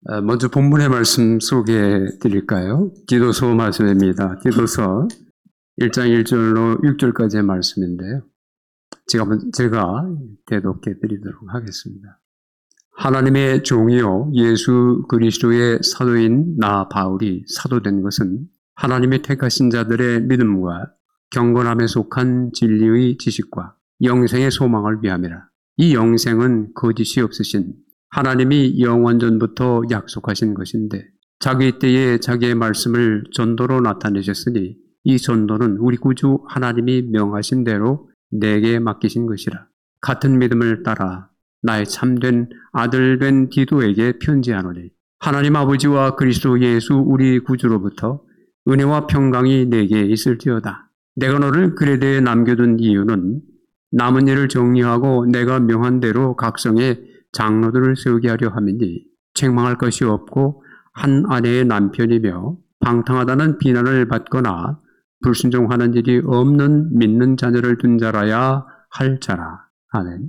먼저 본문의 말씀 소개해 드릴까요? 디도서 말씀입니다. 디도서 1장 1절로 6절까지의 말씀인데요. 제가 대독해 드리도록 하겠습니다. 하나님의 종이요 예수 그리스도의 사도인 나 바울이 사도된 것은 하나님의 택하신 자들의 믿음과 경건함에 속한 진리의 지식과 영생의 소망을 위함이라. 이 영생은 거짓이 없으신 하나님이 영원전부터 약속하신 것인데 자기 때에 자기의 말씀을 전도로 나타내셨으니 이 전도는 우리 구주 하나님이 명하신 대로 내게 맡기신 것이라. 같은 믿음을 따라 나의 참된 아들 된 디도에게 편지하노니 하나님 아버지와 그리스도 예수 우리 구주로부터 은혜와 평강이 내게 있을지어다. 내가 너를 그레데에 남겨둔 이유는 남은 일을 정리하고 내가 명한 대로 각성에 장로들을 세우게 하려 함이니 책망할 것이 없고 한 아내의 남편이며 방탕하다는 비난을 받거나 불순종하는 일이 없는 믿는 자녀를 둔 자라야 할 자라. 아멘.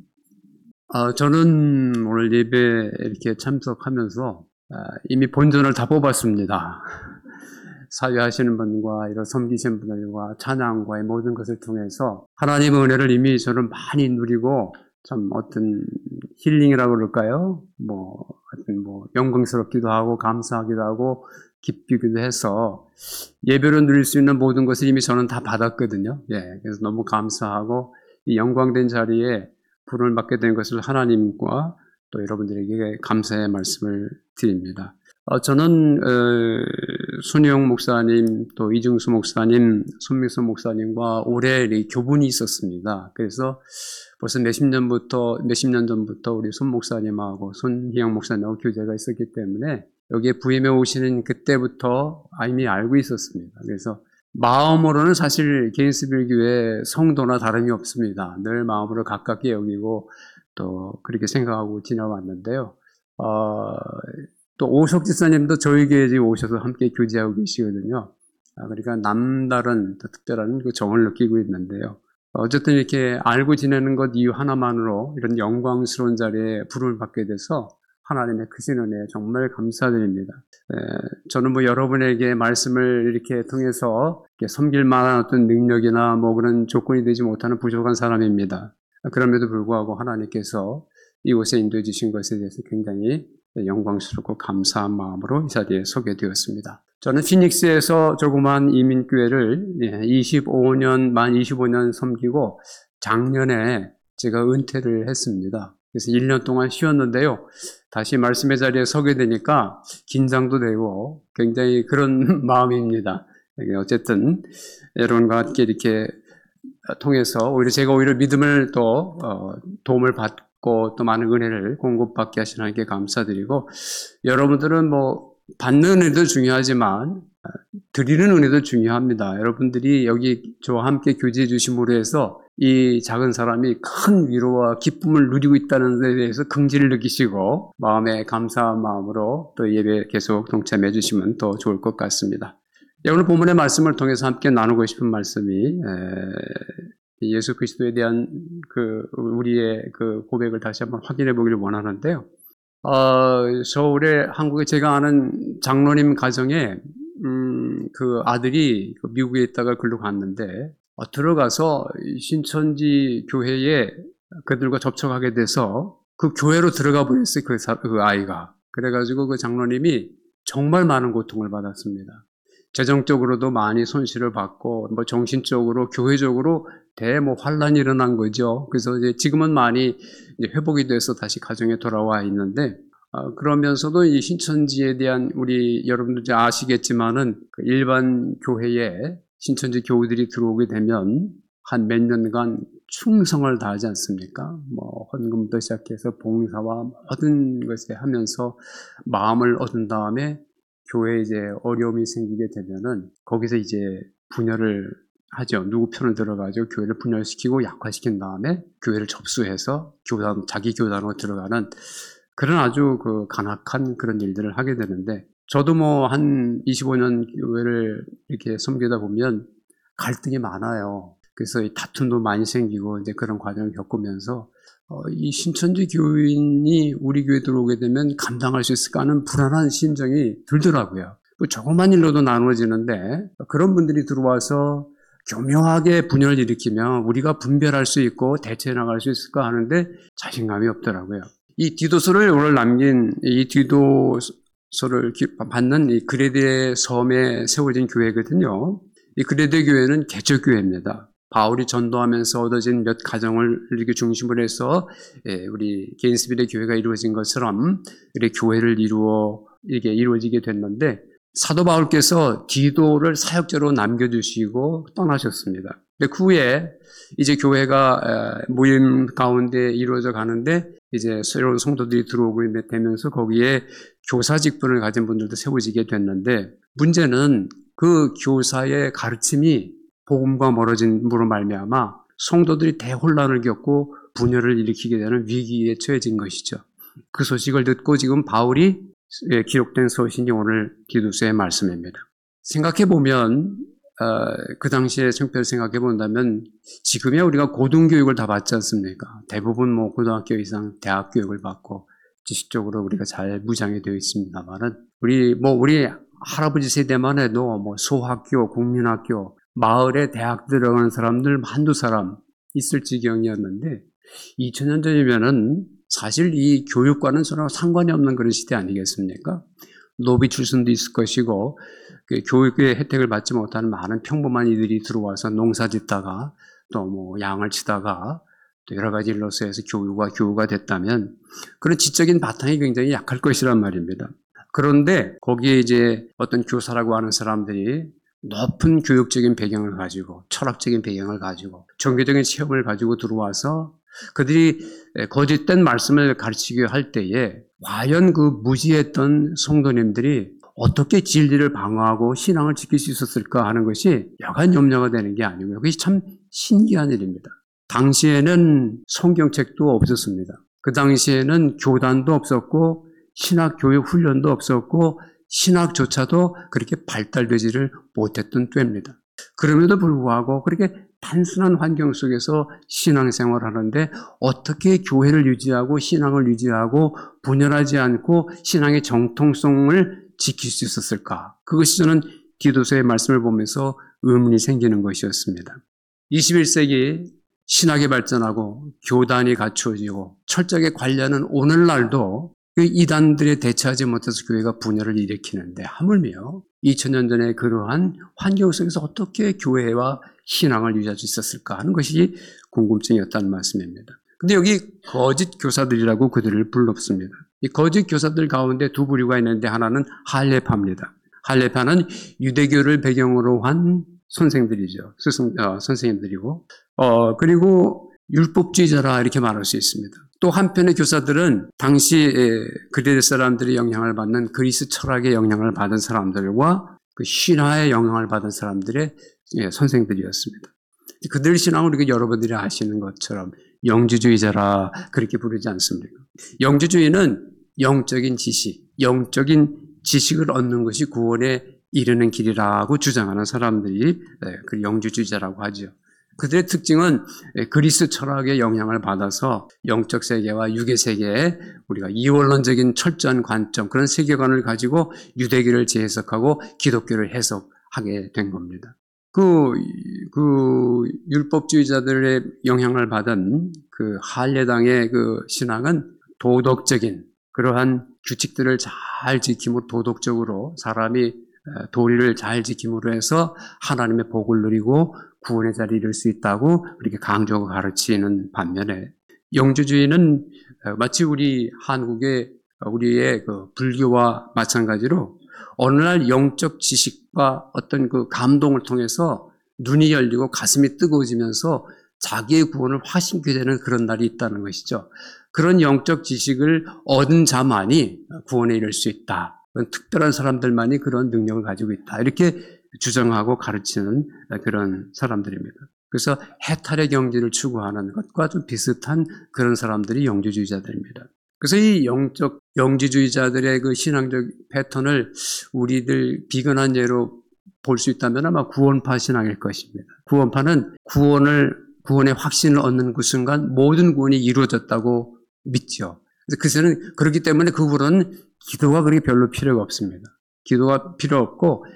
저는 오늘 예배 이렇게 참석하면서 이미 본전을 다 뽑았습니다. 사회하시는 분과 이런 섬기시는 분들과 찬양과의 모든 것을 통해서 하나님의 은혜를 이미 저는 많이 누리고 참 어떤 힐링이라고 그럴까요? 영광스럽기도 하고 감사하기도 하고 기쁘기도 해서 예배로 누릴 수 있는 모든 것을 이미 저는 다 받았거든요. 그래서 너무 감사하고 이 영광된 자리에 부름을 받게 된 것을 하나님과 또 여러분들에게 감사의 말씀을 드립니다. 저는 손희영 목사님, 또 이중수 목사님, 손미수 목사님과 오래 교분이 있었습니다. 그래서 벌써 몇십 년 전부터 우리 손 목사님하고 손희영 목사님하고 교제가 있었기 때문에 여기에 부임해 오시는 그때부터 이미 알고 있었습니다. 그래서 마음으로는 사실 게인스빌교회 성도나 다름이 없습니다. 늘 마음으로 가깝게 여기고 또 그렇게 생각하고 지나왔는데요. 또 오석 지사님도 저희 교회에 오셔서 함께 교제하고 계시거든요. 그러니까 남다른 특별한 그 정을 느끼고 있는데요. 어쨌든 이렇게 알고 지내는 것 이유 하나만으로 이런 영광스러운 자리에 부름을 받게 돼서 하나님의 크신 은혜에 정말 감사드립니다. 저는 여러분에게 말씀을 이렇게 통해서 이렇게 섬길 만한 어떤 능력이나 그런 조건이 되지 못하는 부족한 사람입니다. 그럼에도 불구하고 하나님께서 이곳에 인도해 주신 것에 대해서 굉장히 영광스럽고 감사한 마음으로 이 자리에 서게 되었습니다. 저는 피닉스에서 조그만 이민교회를 만 25년 섬기고 작년에 제가 은퇴를 했습니다. 그래서 1년 동안 쉬었는데요. 다시 말씀의 자리에 서게 되니까 긴장도 되고 굉장히 그런 마음입니다. 어쨌든 여러분과 함께 이렇게 통해서 제가 오히려 믿음을 또 도움을 받고 또 많은 은혜를 공급받게 하시는 하나님께 감사드리고 여러분들은 받는 은혜도 중요하지만 드리는 은혜도 중요합니다. 여러분들이 여기 저와 함께 교제해 주심으로 해서 이 작은 사람이 큰 위로와 기쁨을 누리고 있다는 데 대해서 긍지를 느끼시고 마음에 감사한 마음으로 또 예배 계속 동참해 주시면 더 좋을 것 같습니다. 오늘 본문의 말씀을 통해서 함께 나누고 싶은 말씀이 예수 그리스도에 대한 우리의 고백을 다시 한번 확인해 보기를 원하는데요. 서울에 한국에 제가 아는 장로님 가정에 그 아들이 미국에 있다가 글로 갔는데 들어가서 신천지 교회에 그들과 접촉하게 돼서 그 교회로 들어가 버렸어요. 그 아이가. 그래가지고 그 장로님이 정말 많은 고통을 받았습니다. 재정적으로도 많이 손실을 받고 정신적으로 교회적으로 환란이 일어난 거죠. 그래서 지금은 많이 회복이 돼서 다시 가정에 돌아와 있는데 그러면서도 이 신천지에 대한 우리 여러분들 아시겠지만은 일반 교회에 신천지 교우들이 들어오게 되면 한 몇 년간 충성을 다하지 않습니까? 헌금부터 시작해서 봉사와 모든 것에 하면서 마음을 얻은 다음에 교회에 어려움이 생기게 되면은 거기서 분열을 하죠. 누구 편을 들어가지고 교회를 분열시키고 약화시킨 다음에 교회를 접수해서 자기 교단으로 들어가는 그런 아주 간악한 그런 일들을 하게 되는데 저도 한 25년 교회를 이렇게 섬기다 보면 갈등이 많아요. 그래서 다툼도 많이 생기고 그런 과정을 겪으면서 이 신천지 교인이 우리 교회 들어오게 되면 감당할 수 있을까 하는 불안한 심정이 들더라고요. 조그만 일로도 나누어지는데 그런 분들이 들어와서 교묘하게 분열을 일으키면 우리가 분별할 수 있고 대처해 나갈 수 있을까 하는데 자신감이 없더라고요. 이 디도서를 오늘 남긴 이 디도서를 받는 이 그레데 섬에 세워진 교회거든요. 이 그레데 교회는 개척교회입니다. 바울이 전도하면서 얻어진 몇 가정을 이렇게 중심으로 해서 우리 게인스빌의 교회가 이루어진 것처럼 이렇게 교회를 이게 이루어지게 됐는데 사도 바울께서 디도를 사역자로 남겨두시고 떠나셨습니다. 그 후에 이제 교회가 모임 가운데 이루어져 가는데 이제 새로운 성도들이 들어오고 되면서 거기에 교사 직분을 가진 분들도 세워지게 됐는데 문제는 그 교사의 가르침이 복음과 멀어짐으로 말미암아 성도들이 대혼란을 겪고 분열을 일으키게 되는 위기에 처해진 것이죠. 그 소식을 듣고 지금 바울이 기록된 서신이 오늘 디도서의 말씀입니다. 생각해보면 그 당시에 형편을 생각해본다면 지금이야 우리가 고등교육을 다 받지 않습니까? 대부분 고등학교 이상 대학 교육을 받고 지식적으로 우리가 잘 무장이 되어 있습니다만은 우리 할아버지 세대만 해도 소학교, 국민학교, 마을에 대학 들어가는 사람들 한두 사람 있을 지경이었는데 2000년 전이면은 사실 이 교육과는 서로 상관이 없는 그런 시대 아니겠습니까? 노비 출신도 있을 것이고 그 교육의 혜택을 받지 못하는 많은 평범한 이들이 들어와서 농사 짓다가 또 양을 치다가 또 여러 가지 일로서 해서 교우가 됐다면 그런 지적인 바탕이 굉장히 약할 것이란 말입니다. 그런데 거기에 이제 어떤 교사라고 하는 사람들이 높은 교육적인 배경을 가지고 철학적인 배경을 가지고 종교적인 체험을 가지고 들어와서 그들이 거짓된 말씀을 가르치게 할 때에 과연 그 무지했던 성도님들이 어떻게 진리를 방어하고 신앙을 지킬 수 있었을까 하는 것이 여간 염려가 되는 게 아니고요. 그것이 참 신기한 일입니다. 당시에는 성경책도 없었습니다. 그 당시에는 교단도 없었고 신학교육 훈련도 없었고 신학조차도 그렇게 발달되지를 못했던 때입니다. 그럼에도 불구하고 그렇게 단순한 환경 속에서 신앙생활을 하는데 어떻게 교회를 유지하고 신앙을 유지하고 분열하지 않고 신앙의 정통성을 지킬 수 있었을까? 그것이 저는 디도서의 말씀을 보면서 의문이 생기는 것이었습니다. 21세기 신학이 발전하고 교단이 갖추어지고 철저하게 관리하는 오늘날도 그 이단들에 대처하지 못해서 교회가 분열을 일으키는데 하물며 2000년 전에 그러한 환경 속에서 어떻게 교회와 신앙을 유지할 수 있었을까 하는 것이 궁금증이었다는 말씀입니다. 근데 여기 거짓 교사들이라고 그들을 불렀습니다. 이 거짓 교사들 가운데 두 부류가 있는데 하나는 할레파입니다. 할레파는 유대교를 배경으로 한 선생들이죠. 선생님들이고 그리고 율법주의자라 이렇게 말할 수 있습니다. 또 한편의 교사들은 당시 그리스 사람들의 영향을 받는 그리스 철학의 영향을 받은 사람들과 그 신화의 영향을 받은 사람들의 선생들이었습니다. 그들 신앙을 우리가 여러분들이 아시는 것처럼 영주주의자라 그렇게 부르지 않습니까? 영주주의는 영적인 지식을 얻는 것이 구원에 이르는 길이라고 주장하는 사람들이 그 영주주의자라고 하죠. 그들의 특징은 그리스 철학의 영향을 받아서 영적 세계와 육의 세계에 우리가 이원론적인 철저한 관점, 그런 세계관을 가지고 유대교를 재해석하고 기독교를 해석하게 된 겁니다. 그 율법주의자들의 영향을 받은 그 할례당의 그 신앙은 도덕적인 그러한 규칙들을 잘 지킴으로 도덕적으로 사람이 도리를 잘 지킴으로 해서 하나님의 복을 누리고 구원의 자리에 이를 수 있다고 그렇게 강조하고 가르치는 반면에 영주주의는 마치 우리 한국의 우리의 그 불교와 마찬가지로 어느 날 영적 지식과 어떤 그 감동을 통해서 눈이 열리고 가슴이 뜨거워지면서 자기의 구원을 확신케 되는 그런 날이 있다는 것이죠. 그런 영적 지식을 얻은 자만이 구원에 이를 수 있다. 특별한 사람들만이 그런 능력을 가지고 있다. 이렇게 주장하고 가르치는 그런 사람들입니다. 그래서 해탈의 경지를 추구하는 것과 좀 비슷한 그런 사람들이 영주주의자들입니다. 그래서 이 영주주의자들의 그 신앙적 패턴을 우리들 비근한 예로 볼 수 있다면 아마 구원파 신앙일 것입니다. 구원파는 구원을 구원의 확신을 얻는 그 순간 모든 구원이 이루어졌다고 믿죠. 그래서 그새는 그렇기 때문에 그 후로는 기도가 그렇게 별로 필요가 없습니다. 기도가 필요 없고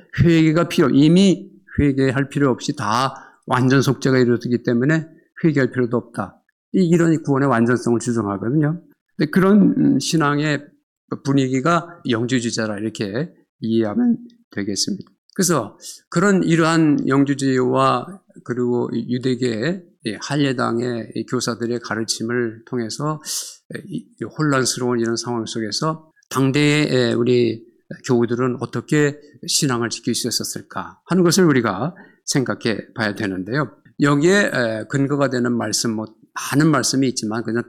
이미 회개할 필요 없이 다 완전 속죄가 이루어졌기 때문에 회개할 필요도 없다. 이런 구원의 완전성을 주장하거든요. 근데 그런 신앙의 분위기가 영주주의자라 이렇게 이해하면 되겠습니다. 그래서 이러한 영주주의와 그리고 유대계 할례당의 교사들의 가르침을 통해서 혼란스러운 이런 상황 속에서 당대의 우리 교우들은 어떻게 신앙을 지킬 수 있었을까 하는 것을 우리가 생각해 봐야 되는데요. 여기에 근거가 되는 말씀, 많은 말씀이 있지만 그냥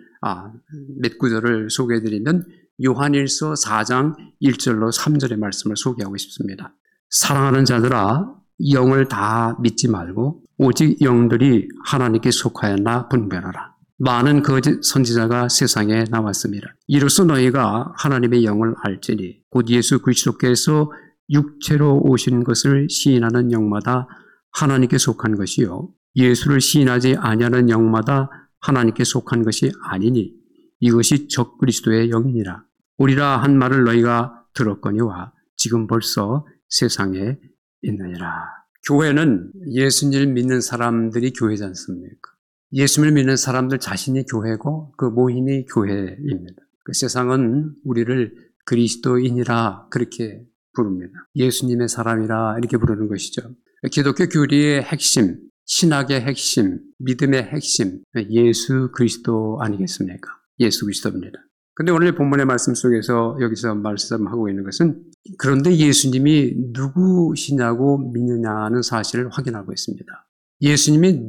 몇 구절을 소개해 드리면 요한일서 4장 1절로 3절의 말씀을 소개하고 싶습니다. 사랑하는 자들아, 영을 다 믿지 말고 오직 영들이 하나님께 속하였나 분별하라. 많은 거짓 선지자가 세상에 나왔습니다. 이로써 너희가 하나님의 영을 알지니 곧 예수 그리스도께서 육체로 오신 것을 시인하는 영마다 하나님께 속한 것이요 예수를 시인하지 아니하는 영마다 하나님께 속한 것이 아니니 이것이 적그리스도의 영이니라. 오리라 한 말을 너희가 들었거니와 지금 벌써 세상에 있느니라. 교회는 예수님을 믿는 사람들이 교회지 않습니까? 예수님을 믿는 사람들 자신이 교회고 그 모임이 교회입니다. 그 세상은 우리를 그리스도인이라 그렇게 부릅니다. 예수님의 사람이라 이렇게 부르는 것이죠. 기독교 교리의 핵심, 신학의 핵심, 믿음의 핵심, 예수 그리스도 아니겠습니까? 예수 그리스도입니다. 그런데 오늘 본문의 말씀 속에서 여기서 말씀하고 있는 것은 그런데 예수님이 누구시냐고 믿느냐는 사실을 확인하고 있습니다. 예수님이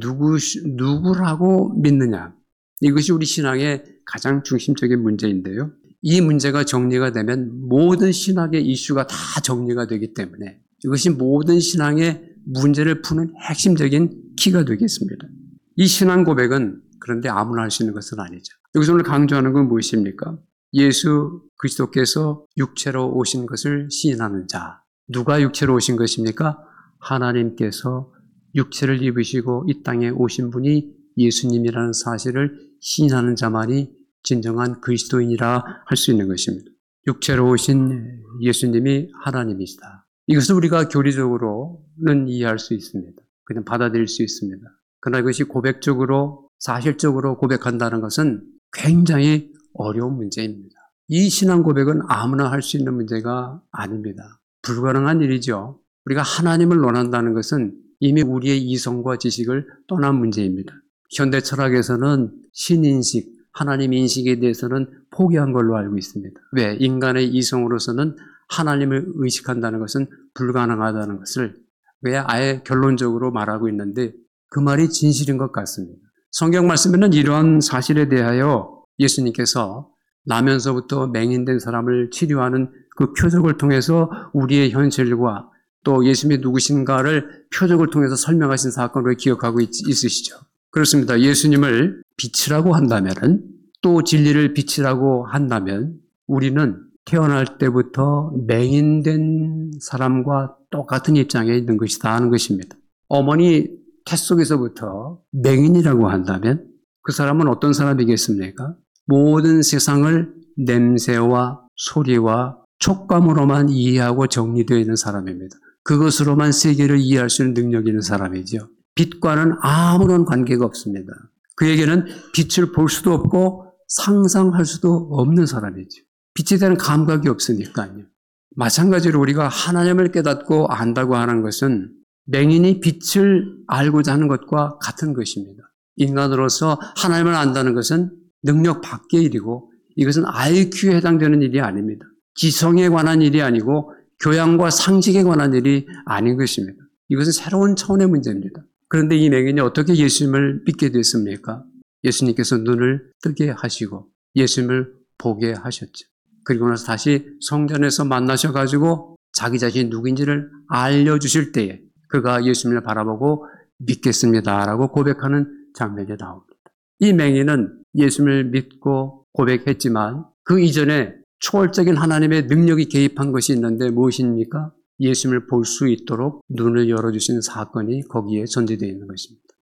누구라고 믿느냐. 이것이 우리 신앙의 가장 중심적인 문제인데요. 이 문제가 정리가 되면 모든 신학의 이슈가 다 정리가 되기 때문에 이것이 모든 신앙의 문제를 푸는 핵심적인 키가 되겠습니다. 이 신앙 고백은 그런데 아무나 할 수 있는 것은 아니죠. 여기서 오늘 강조하는 건 무엇입니까? 예수 그리스도께서 육체로 오신 것을 시인하는 자. 누가 육체로 오신 것입니까? 하나님께서 육체를 입으시고 이 땅에 오신 분이 예수님이라는 사실을 시인하는 자만이 진정한 그리스도인이라 할 수 있는 것입니다. 육체로 오신 예수님이 하나님이시다. 이것을 우리가 교리적으로는 이해할 수 있습니다. 그냥 받아들일 수 있습니다. 그러나 이것이 고백적으로 사실적으로 고백한다는 것은 굉장히 어려운 문제입니다. 이 신앙 고백은 아무나 할 수 있는 문제가 아닙니다. 불가능한 일이죠. 우리가 하나님을 논한다는 것은 이미 우리의 이성과 지식을 떠난 문제입니다. 현대 철학에서는 신인식, 하나님 인식에 대해서는 포기한 걸로 알고 있습니다. 왜? 인간의 이성으로서는 하나님을 의식한다는 것은 불가능하다는 것을 왜 아예 결론적으로 말하고 있는데 그 말이 진실인 것 같습니다. 성경 말씀에는 이러한 사실에 대하여 예수님께서 나면서부터 맹인된 사람을 치료하는 그 표적을 통해서 우리의 현실과 또 예수님이 누구신가를 표적을 통해서 설명하신 사건을 기억하고 있으시죠. 그렇습니다. 예수님을 빛이라고 한다면 또 진리를 빛이라고 한다면 우리는 태어날 때부터 맹인된 사람과 똑같은 입장에 있는 것이다 하는 것입니다. 어머니 태 속에서부터 맹인이라고 한다면 그 사람은 어떤 사람이겠습니까? 모든 세상을 냄새와 소리와 촉감으로만 이해하고 정리되어 있는 사람입니다. 그것으로만 세계를 이해할 수 있는 능력이 있는 사람이죠. 빛과는 아무런 관계가 없습니다. 그에게는 빛을 볼 수도 없고 상상할 수도 없는 사람이죠. 빛에 대한 감각이 없으니까요. 마찬가지로 우리가 하나님을 깨닫고 안다고 하는 것은 맹인이 빛을 알고자 하는 것과 같은 것입니다. 인간으로서 하나님을 안다는 것은 능력 밖의 일이고 이것은 IQ에 해당되는 일이 아닙니다. 지성에 관한 일이 아니고 교양과 상식에 관한 일이 아닌 것입니다. 이것은 새로운 차원의 문제입니다. 그런데 이 맹인이 어떻게 예수님을 믿게 됐습니까? 예수님께서 눈을 뜨게 하시고 예수님을 보게 하셨죠. 그리고 나서 다시 성전에서 만나셔가지고 자기 자신이 누구인지를 알려주실 때에 그가 예수님을 바라보고 믿겠습니다라고 고백하는 장면이 나옵니다. 이 맹인은 예수님을 믿고 고백했지만 그 이전에 초월적인 하나님의 능력이 개입한 것이 있는데 무엇입니까? 예수님을 볼 수 있도록 눈을 열어주신 사건이 거기에 전제되어 있는 것입니다.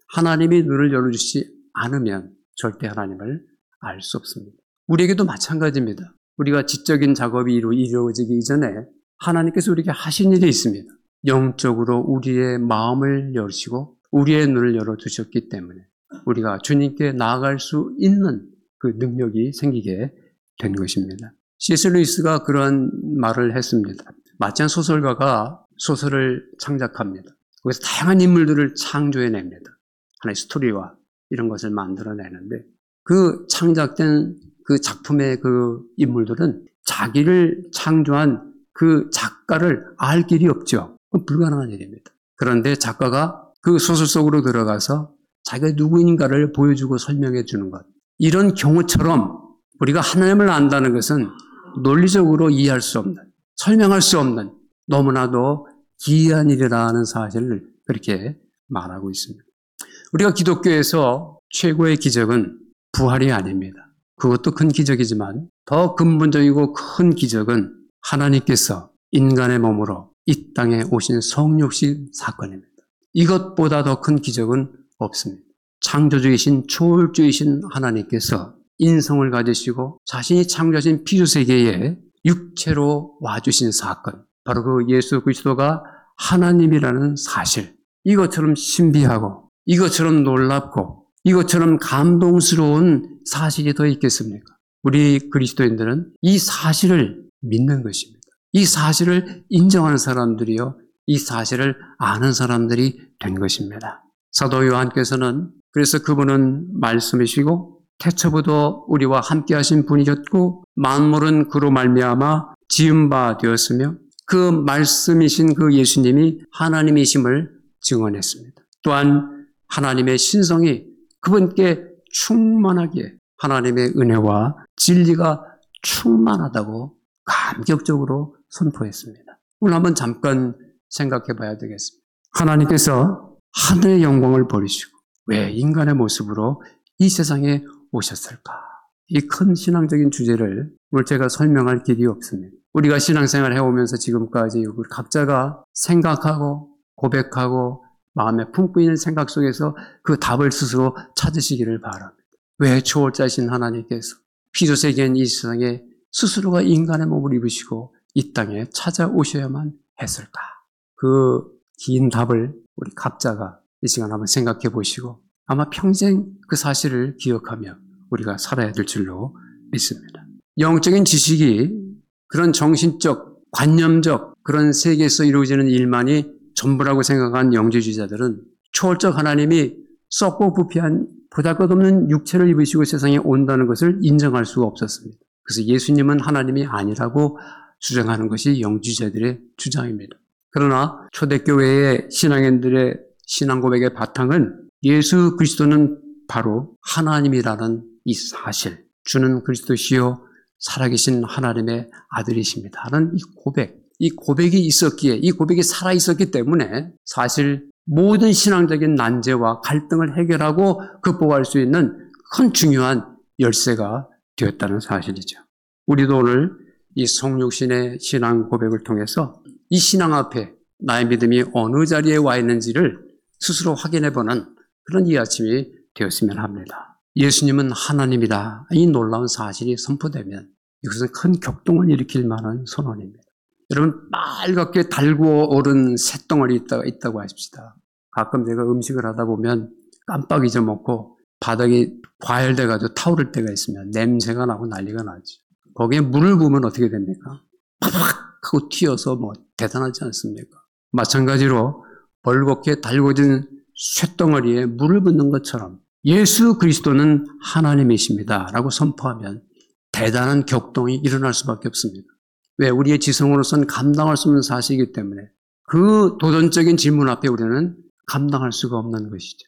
하나님이 눈을 열어주지 않으면 절대 하나님을 알 수 없습니다. 우리에게도 마찬가지입니다. 우리가 지적인 작업이 이루어지기 이전에 하나님께서 우리에게 하신 일이 있습니다. 영적으로 우리의 마음을 여시고 우리의 눈을 열어주셨기 때문에 우리가 주님께 나아갈 수 있는 그 능력이 생기게 된 것입니다. C.S. 루이스가 그런 말을 했습니다. 마찬 소설가가 소설을 창작합니다. 거기서 다양한 인물들을 창조해냅니다. 하나의 스토리와 이런 것을 만들어내는데 그 창작된 그 작품의 그 인물들은 자기를 창조한 그 작가를 알 길이 없죠. 그건 불가능한 일입니다. 그런데 작가가 그 소설 속으로 들어가서 자기가 누구인가를 보여주고 설명해 주는 것. 이런 경우처럼 우리가 하나님을 안다는 것은 논리적으로 이해할 수 없는, 설명할 수 없는 너무나도 기이한 일이라는 사실을 그렇게 말하고 있습니다. 우리가 기독교에서 최고의 기적은 부활이 아닙니다. 그것도 큰 기적이지만 더 근본적이고 큰 기적은 하나님께서 인간의 몸으로 이 땅에 오신 성육신 사건입니다. 이것보다 더 큰 기적은 없습니다. 창조주이신 초월주이신 하나님께서 인성을 가지시고 자신이 창조하신 피조세계에 육체로 와주신 사건, 바로 그 예수 그리스도가 하나님이라는 사실, 이것처럼 신비하고 이것처럼 놀랍고 이것처럼 감동스러운 사실이 더 있겠습니까? 우리 그리스도인들은 이 사실을 믿는 것입니다. 이 사실을 인정하는 사람들이요, 이 사실을 아는 사람들이 된 것입니다. 사도 요한께서는 그래서 그분은 말씀이시고 태초부터 우리와 함께 하신 분이셨고 만물은 그로 말미암아 지은 바 되었으며 그 말씀이신 그 예수님이 하나님이심을 증언했습니다. 또한 하나님의 신성이 그분께 충만하기에 하나님의 은혜와 진리가 충만하다고 감격적으로 선포했습니다. 오늘 한번 잠깐 생각해 봐야 되겠습니다. 하나님께서 하늘의 영광을 버리시고 왜 인간의 모습으로 이 세상에 오셨을까? 이 큰 신앙적인 주제를 오늘 제가 설명할 길이 없습니다. 우리가 신앙생활 해오면서 지금까지 우리 각자가 생각하고 고백하고 마음에 품고 있는 생각 속에서 그 답을 스스로 찾으시기를 바랍니다. 왜 초월자이신 하나님께서 피조세계인 이 세상에 스스로가 인간의 몸을 입으시고 이 땅에 찾아오셔야만 했을까? 그 긴 답을 우리 각자가 이 시간 한번 생각해 보시고 아마 평생 그 사실을 기억하며 우리가 살아야 될 줄로 믿습니다. 영적인 지식이 그런 정신적, 관념적 그런 세계에서 이루어지는 일만이 전부라고 생각한 영지주의자들은 초월적 하나님이 썩고 부패한 보잘것없는 육체를 입으시고 세상에 온다는 것을 인정할 수가 없었습니다. 그래서 예수님은 하나님이 아니라고 주장하는 것이 영지주의자들의 주장입니다. 그러나 초대교회의 신앙인들의 신앙 고백의 바탕은 예수 그리스도는 바로 하나님이라는 이 사실, 주는 그리스도시요 살아계신 하나님의 아들이십니다 하는 이 고백이 있었기에, 이 고백이 살아있었기 때문에 사실 모든 신앙적인 난제와 갈등을 해결하고 극복할 수 있는 큰 중요한 열쇠가 되었다는 사실이죠. 우리도 오늘 이 성육신의 신앙 고백을 통해서 이 신앙 앞에 나의 믿음이 어느 자리에 와 있는지를 스스로 확인해보는 그런 이 아침이 되었으면 합니다. 예수님은 하나님이다. 이 놀라운 사실이 선포되면 이것은 큰 격동을 일으킬 만한 선언입니다. 여러분 빨갛게 달구어 오른 쇳덩어리 있다고 하십시다. 가끔 제가 음식을 하다 보면 깜빡 잊어먹고 바닥이 과열돼가지고 타오를 때가 있으면 냄새가 나고 난리가 나지. 거기에 물을 부으면 어떻게 됩니까? 팍팍 하고 튀어서 뭐 대단하지 않습니까? 마찬가지로 벌겋게 달궈진 쇳덩어리에 물을 붓는 것처럼 예수 그리스도는 하나님이십니다 라고 선포하면 대단한 격동이 일어날 수밖에 없습니다. 왜? 우리의 지성으로서는 감당할 수 없는 사실이기 때문에 그 도전적인 질문 앞에 우리는 감당할 수가 없는 것이죠.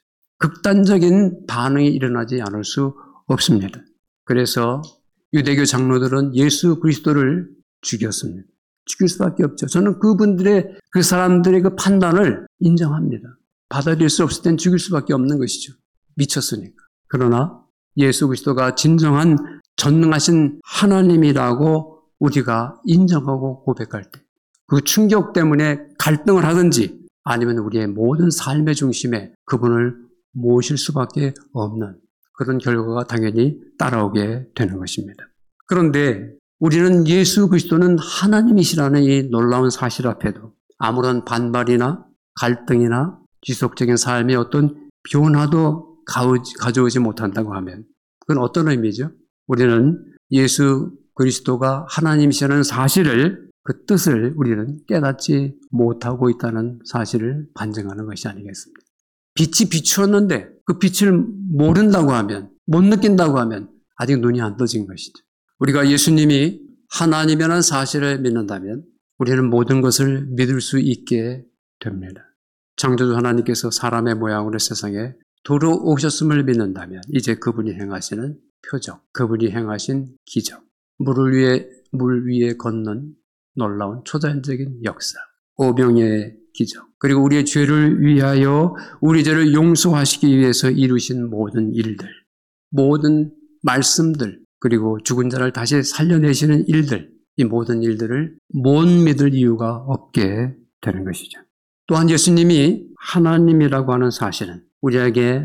극단적인 반응이 일어나지 않을 수 없습니다. 그래서 유대교 장로들은 예수 그리스도를 죽였습니다. 죽일 수밖에 없죠. 저는 그 사람들의 그 판단을 인정합니다. 받아들일 수 없을 땐 죽일 수밖에 없는 것이죠. 미쳤으니까. 그러나 예수 그리스도가 진정한 전능하신 하나님이라고 우리가 인정하고 고백할 때 그 충격 때문에 갈등을 하든지 아니면 우리의 모든 삶의 중심에 그분을 모실 수밖에 없는 그런 결과가 당연히 따라오게 되는 것입니다. 그런데 우리는 예수 그리스도는 하나님이시라는 이 놀라운 사실 앞에도 아무런 반발이나 갈등이나 지속적인 삶의 어떤 변화도 가져오지 못한다고 하면 그건 어떤 의미죠? 우리는 예수 그리스도가 하나님이시라는 사실을 그 뜻을 우리는 깨닫지 못하고 있다는 사실을 반증하는 것이 아니겠습니까? 빛이 비추었는데 그 빛을 모른다고 하면 못 느낀다고 하면 아직 눈이 안 떠진 것이죠. 우리가 예수님이 하나님이라는 사실을 믿는다면 우리는 모든 것을 믿을 수 있게 됩니다. 창조주 하나님께서 사람의 모양으로 세상에 들어오셨음을 믿는다면 이제 그분이 행하시는 표적, 그분이 행하신 기적, 물 위에 걷는 놀라운 초자연적인 역사, 오병이의 기적, 그리고 우리의 죄를 위하여 우리 죄를 용서하시기 위해서 이루신 모든 일들, 모든 말씀들, 그리고 죽은 자를 다시 살려내시는 일들, 이 모든 일들을 못 믿을 이유가 없게 되는 것이죠. 또한 예수님이 하나님이라고 하는 사실은 우리에게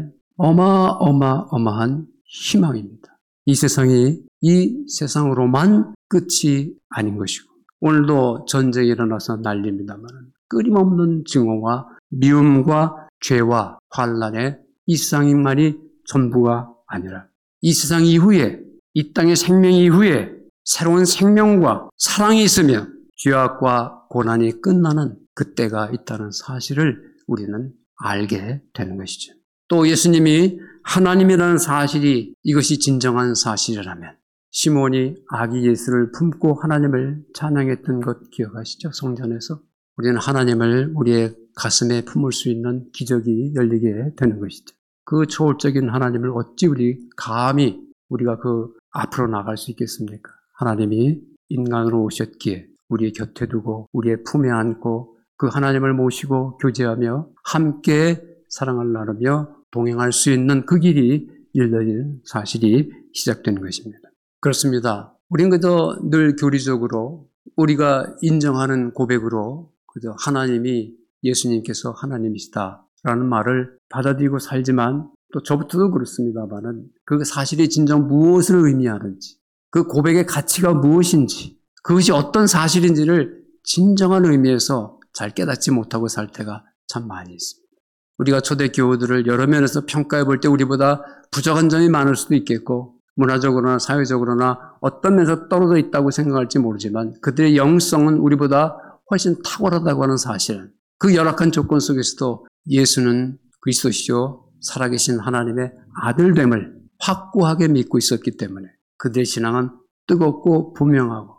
어마어마한 희망입니다. 이 세상이 이 세상으로만 끝이 아닌 것이고 오늘도 전쟁이 일어나서 난립니다만 끊임없는 증오와 미움과 죄와 환난의 이 세상만이 전부가 아니라 이 세상 이후에 이 땅의 생명 이후에 새로운 생명과 사랑이 있으며 죄악과 고난이 끝나는 그때가 있다는 사실을 우리는 알게 되는 것이죠. 또 예수님이 하나님이라는 사실이 이것이 진정한 사실이라면 시몬이 아기 예수를 품고 하나님을 찬양했던 것 기억하시죠? 성전에서 우리는 하나님을 우리의 가슴에 품을 수 있는 기적이 열리게 되는 것이죠. 그 초월적인 하나님을 어찌 감히 우리가 그 앞으로 나갈 수 있겠습니까? 하나님이 인간으로 오셨기에 우리의 곁에 두고 우리의 품에 안고 그 하나님을 모시고 교제하며 함께 사랑을 나누며 동행할 수 있는 그 길이 열려진 사실이 시작되는 것입니다. 그렇습니다. 우리는 그저 늘 교리적으로 우리가 인정하는 고백으로 그저 하나님이 예수님께서 하나님이시다라는 말을 받아들이고 살지만 또 저부터도 그렇습니다만은 그 사실이 진정 무엇을 의미하는지 그 고백의 가치가 무엇인지 그것이 어떤 사실인지를 진정한 의미에서 잘 깨닫지 못하고 살 때가 참 많이 있습니다. 우리가 초대 교우들을 여러 면에서 평가해 볼 때 우리보다 부족한 점이 많을 수도 있겠고 문화적으로나 사회적으로나 어떤 면에서 떨어져 있다고 생각할지 모르지만 그들의 영성은 우리보다 훨씬 탁월하다고 하는 사실은 그 열악한 조건 속에서도 예수는 그리스도시요 살아계신 하나님의 아들됨을 확고하게 믿고 있었기 때문에 그들의 신앙은 뜨겁고 분명하고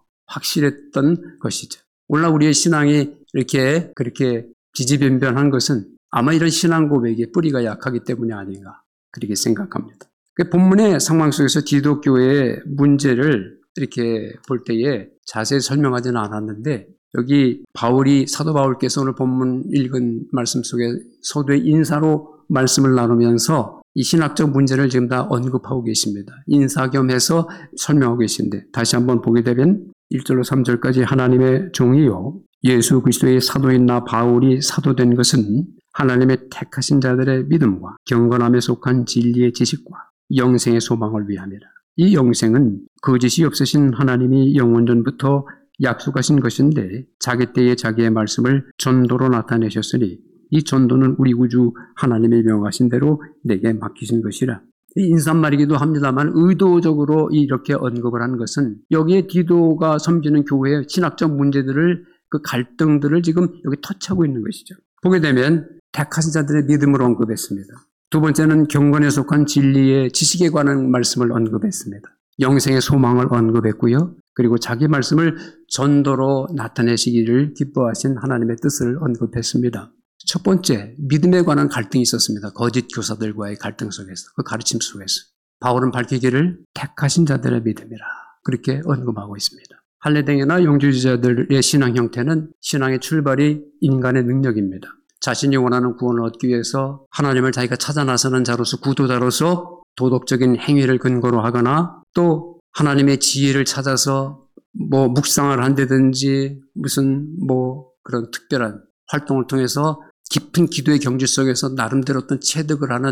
확실했던 것이죠. 오늘날 우리의 신앙이 그렇게 지지변변한 것은 아마 이런 신앙 고백의 뿌리가 약하기 때문이 아닌가 그렇게 생각합니다. 그 본문의 상황 속에서 기독교의 문제를 이렇게 볼 때에 자세히 설명하지는 않았는데 여기 사도 바울께서 오늘 본문 읽은 말씀 속에 서두에 인사로 말씀을 나누면서 이 신학적 문제를 지금 다 언급하고 계십니다. 인사 겸해서 설명하고 계신데 다시 한번 보게 되면 1절로 3절까지 하나님의 종이요 예수 그리스도의 사도인 나 바울이 사도된 것은 하나님의 택하신 자들의 믿음과 경건함에 속한 진리의 지식과 영생의 소망을 위함이라. 이 영생은 거짓이 없으신 하나님이 영원전부터 약속하신 것인데 자기 때에 자기의 말씀을 전도로 나타내셨으니 이 전도는 우리 구주 하나님의 명하신 대로 내게 맡기신 것이라. 이 인사말이기도 합니다만 의도적으로 이렇게 언급을 한 것은 여기에 디도가 섬기는 교회의 신학적 문제들을 그 갈등들을 지금 여기 터치하고 있는 것이죠. 보게 되면 택하신 자들의 믿음을 언급했습니다. 두 번째는 경건에 속한 진리의 지식에 관한 말씀을 언급했습니다. 영생의 소망을 언급했고요. 그리고 자기 말씀을 전도로 나타내시기를 기뻐하신 하나님의 뜻을 언급했습니다. 첫 번째, 믿음에 관한 갈등이 있었습니다. 거짓 교사들과의 갈등 속에서, 그 가르침 속에서. 바울은 밝히기를 택하신 자들의 믿음이라 그렇게 언급하고 있습니다. 할례당이나 영주주의자들의 신앙 형태는 신앙의 출발이 인간의 능력입니다. 자신이 원하는 구원을 얻기 위해서 하나님을 자기가 찾아 나서는 자로서 구도자로서 도덕적인 행위를 근거로 하거나 또 하나님의 지혜를 찾아서 묵상을 한다든지 무슨 그런 특별한 활동을 통해서 깊은 기도의 경지 속에서 나름대로 어떤 체득을 하는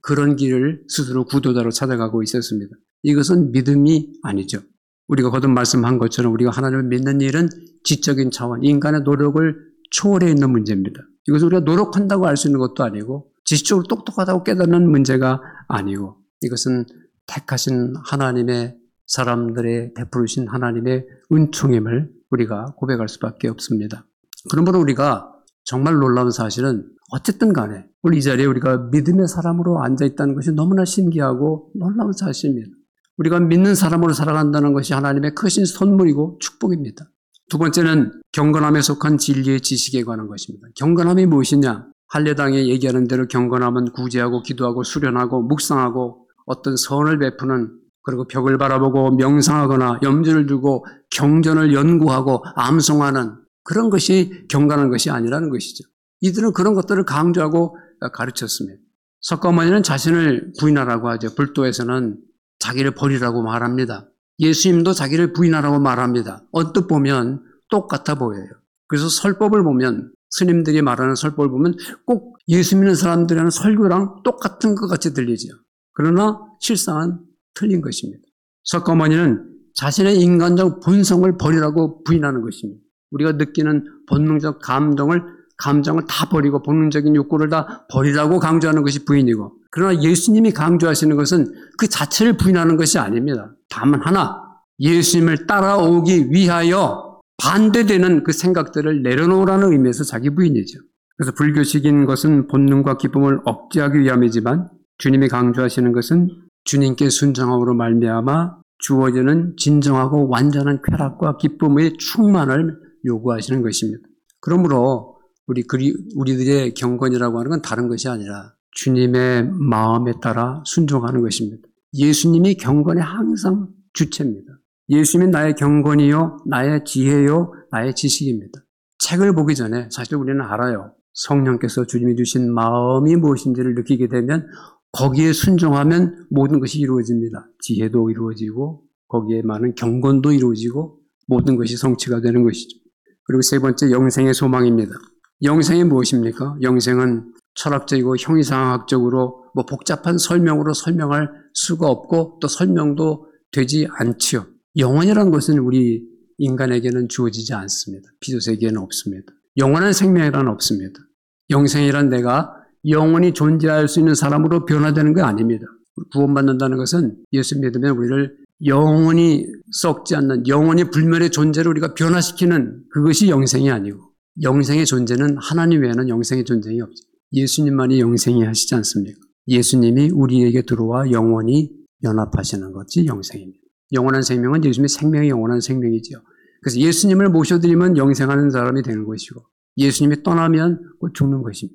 그런 길을 스스로 구도자로 찾아가고 있었습니다. 이것은 믿음이 아니죠. 우리가 거듭 말씀한 것처럼 우리가 하나님을 믿는 일은 지적인 차원, 인간의 노력을 초월해 있는 문제입니다. 이것은 우리가 노력한다고 알 수 있는 것도 아니고 지식적으로 똑똑하다고 깨닫는 문제가 아니고 이것은 택하신 하나님의 사람들의 베푸르신 하나님의 은총임을 우리가 고백할 수밖에 없습니다. 그러므로 우리가 정말 놀라운 사실은 어쨌든 간에 오늘 이 자리에 우리가 믿음의 사람으로 앉아있다는 것이 너무나 신기하고 놀라운 사실입니다. 우리가 믿는 사람으로 살아간다는 것이 하나님의 크신 선물이고 축복입니다. 두 번째는 경건함에 속한 진리의 지식에 관한 것입니다. 경건함이 무엇이냐? 할례당에 얘기하는 대로 경건함은 구제하고 기도하고 수련하고 묵상하고 어떤 선을 베푸는 그리고 벽을 바라보고 명상하거나 염전을 두고 경전을 연구하고 암송하는 그런 것이 경건한 것이 아니라는 것이죠. 이들은 그런 것들을 강조하고 가르쳤습니다. 석가모니는 자신을 부인하라고 하죠. 불도에서는 자기를 버리라고 말합니다. 예수님도 자기를 부인하라고 말합니다. 언뜻 보면 똑같아 보여요. 그래서 설법을 보면 스님들이 말하는 설법을 보면 꼭 예수 믿는 사람들이 하는 설교랑 똑같은 것 같이 들리죠. 그러나 실상은 틀린 것입니다. 석가모니는 자신의 인간적 본성을 버리라고 부인하는 것입니다. 우리가 느끼는 본능적 감정을 다 버리고 본능적인 욕구를 다 버리라고 강조하는 것이 부인이고 그러나 예수님이 강조하시는 것은 그 자체를 부인하는 것이 아닙니다. 다만 하나 예수님을 따라오기 위하여 반대되는 그 생각들을 내려놓으라는 의미에서 자기 부인이죠. 그래서 불교식인 것은 본능과 기쁨을 억제하기 위함이지만 주님이 강조하시는 것은 주님께 순종함으로 말미암아 주어지는 진정하고 완전한 쾌락과 기쁨의 충만을 요구하시는 것입니다. 그러므로 우리들의 경건이라고 하는 건 다른 것이 아니라 주님의 마음에 따라 순종하는 것입니다. 예수님이 경건의 항상 주체입니다. 예수님이 나의 경건이요, 나의 지혜요, 나의 지식입니다. 책을 보기 전에 사실 우리는 알아요. 성령께서 주님이 주신 마음이 무엇인지를 느끼게 되면 거기에 순종하면 모든 것이 이루어집니다. 지혜도 이루어지고 거기에 많은 경건도 이루어지고 모든 것이 성취가 되는 것이죠. 그리고 세 번째 영생의 소망입니다. 영생이 무엇입니까? 영생은 철학적이고 형이상학적으로 복잡한 설명으로 설명할 수가 없고 또 설명도 되지 않지요. 영원이라는 것은 우리 인간에게는 주어지지 않습니다. 피조세계에는 없습니다. 영원한 생명이란 없습니다. 영생이란 내가 영원히 존재할 수 있는 사람으로 변화되는 게 아닙니다. 구원받는다는 것은 예수 믿으면 우리를 영원히 썩지 않는 영원히 불멸의 존재로 우리가 변화시키는 그것이 영생이 아니고 영생의 존재는 하나님 외에는 영생의 존재가 없죠. 예수님만이 영생이 하시지 않습니까? 예수님이 우리에게 들어와 영원히 연합하시는 것이 영생입니다. 영원한 생명은 예수님의 생명이 영원한 생명이지요. 그래서 예수님을 모셔드리면 영생하는 사람이 되는 것이고 예수님이 떠나면 곧 죽는 것입니다.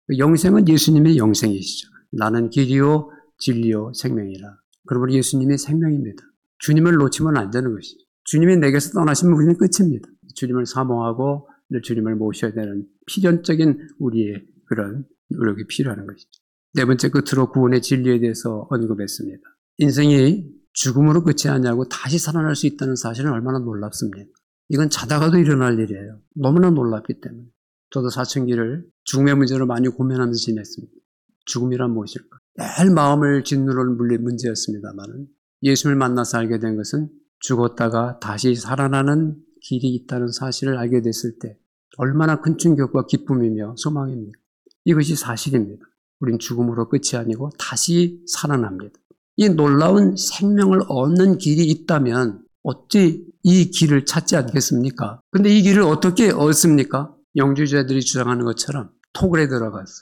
영생은 예수님의 영생이시죠. 나는 길이요 진리요 생명이라. 그러므로 예수님이 생명입니다. 주님을 놓치면 안 되는 것이죠. 주님이 내게서 떠나시면 우리는 끝입니다. 주님을 사모하고 주님을 모셔야 되는 필연적인 우리의 그런 노력이 필요한 것이죠. 네 번째 끝으로 구원의 진리에 대해서 언급했습니다. 인생이 죽음으로 끝이 아니고 다시 살아날 수 있다는 사실은 얼마나 놀랍습니까? 이건 자다가도 일어날 일이에요. 너무나 놀랍기 때문에. 저도 사춘기를 죽음의 문제로 많이 고민하면서 지냈습니다. 죽음이란 무엇일까? 늘 마음을 짓누르는 문제였습니다만 예수님을 만나서 알게 된 것은 죽었다가 다시 살아나는 길이 있다는 사실을 알게 됐을 때 얼마나 큰 충격과 기쁨이며 소망입니까? 이것이 사실입니다. 우린 죽음으로 끝이 아니고 다시 살아납니다. 이 놀라운 생명을 얻는 길이 있다면 어찌 이 길을 찾지 않겠습니까? 근데 이 길을 어떻게 얻습니까? 영주주의자들이 주장하는 것처럼 토굴에 들어가서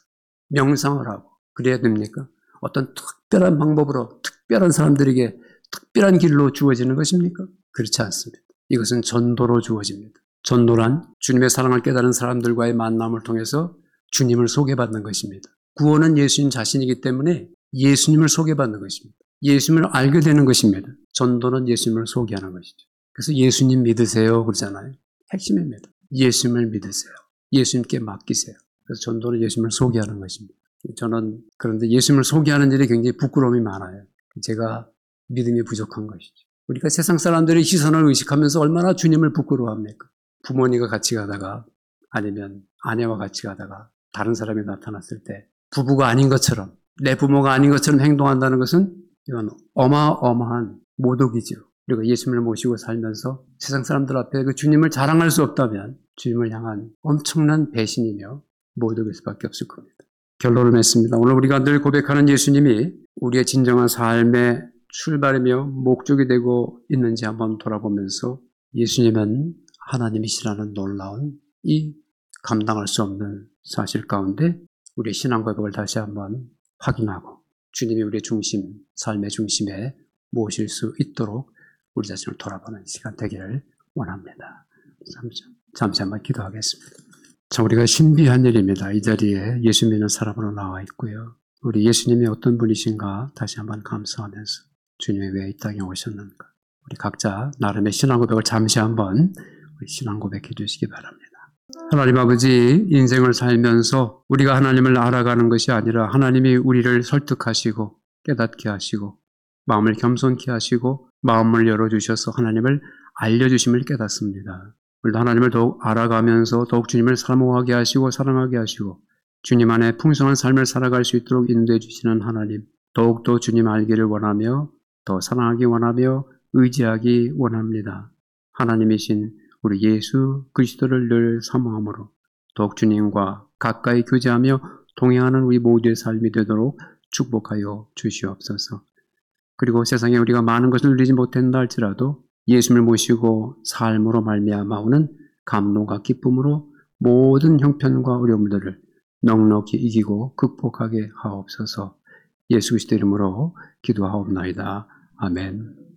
명상을 하고 그래야 됩니까? 어떤 특별한 방법으로 특별한 사람들에게 특별한 길로 주어지는 것입니까? 그렇지 않습니다. 이것은 전도로 주어집니다. 전도란 주님의 사랑을 깨달은 사람들과의 만남을 통해서 주님을 소개받는 것입니다. 구원은 예수님 자신이기 때문에 예수님을 소개받는 것입니다. 예수님을 알게 되는 것입니다. 전도는 예수님을 소개하는 것이죠. 그래서 예수님 믿으세요 그러잖아요. 핵심입니다. 예수님을 믿으세요. 예수님께 맡기세요. 그래서 전도는 예수님을 소개하는 것입니다. 저는 그런데 예수님을 소개하는 일이 굉장히 부끄러움이 많아요. 제가 믿음이 부족한 것이죠. 우리가 세상 사람들의 시선을 의식하면서 얼마나 주님을 부끄러워합니까? 부모님과 같이 가다가 아니면 아내와 같이 가다가 다른 사람이 나타났을 때 부부가 아닌 것처럼 내 부모가 아닌 것처럼 행동한다는 것은 이건 어마어마한 모독이죠. 그리고 예수님을 모시고 살면서 세상 사람들 앞에 그 주님을 자랑할 수 없다면 주님을 향한 엄청난 배신이며 모독일 수밖에 없을 겁니다. 결론을 맺습니다. 오늘 우리가 늘 고백하는 예수님이 우리의 진정한 삶의 출발이며 목적이 되고 있는지 한번 돌아보면서 예수님은 하나님이시라는 놀라운 이 감당할 수 없는 사실 가운데 우리의 신앙 고백을 다시 한번 확인하고 주님이 우리의 중심, 삶의 중심에 모실 수 있도록 우리 자신을 돌아보는 시간 되기를 원합니다. 잠시 한번 기도하겠습니다. 참 우리가 신비한 일입니다. 이 자리에 예수 믿는 사람으로 나와 있고요. 우리 예수님이 어떤 분이신가 다시 한번 감사하면서 주님이 왜 이 땅에 오셨는가. 우리 각자 나름의 신앙 고백을 잠시 한번 우리 신앙 고백해 주시기 바랍니다. 하나님 아버지, 인생을 살면서 우리가 하나님을 알아가는 것이 아니라 하나님이 우리를 설득하시고 깨닫게 하시고 마음을 겸손케 하시고 마음을 열어주셔서 하나님을 알려주심을 깨닫습니다. 우리도 하나님을 더욱 알아가면서 더욱 주님을 사모하게 하시고 사랑하게 하시고 주님 안에 풍성한 삶을 살아갈 수 있도록 인도해 주시는 하나님, 더욱더 주님 알기를 원하며 더 사랑하기 원하며 의지하기 원합니다. 하나님이신 우리 예수 그리스도를 늘 사모함으로 더욱 주님과 가까이 교제하며 동행하는 우리 모두의 삶이 되도록 축복하여 주시옵소서. 그리고 세상에 우리가 많은 것을 누리지 못한다 할지라도 예수님을 모시고 삶으로 말미암아 오는 감동과 기쁨으로 모든 형편과 어려움들을 넉넉히 이기고 극복하게 하옵소서. 예수 그리스도 이름으로 기도하옵나이다. 아멘.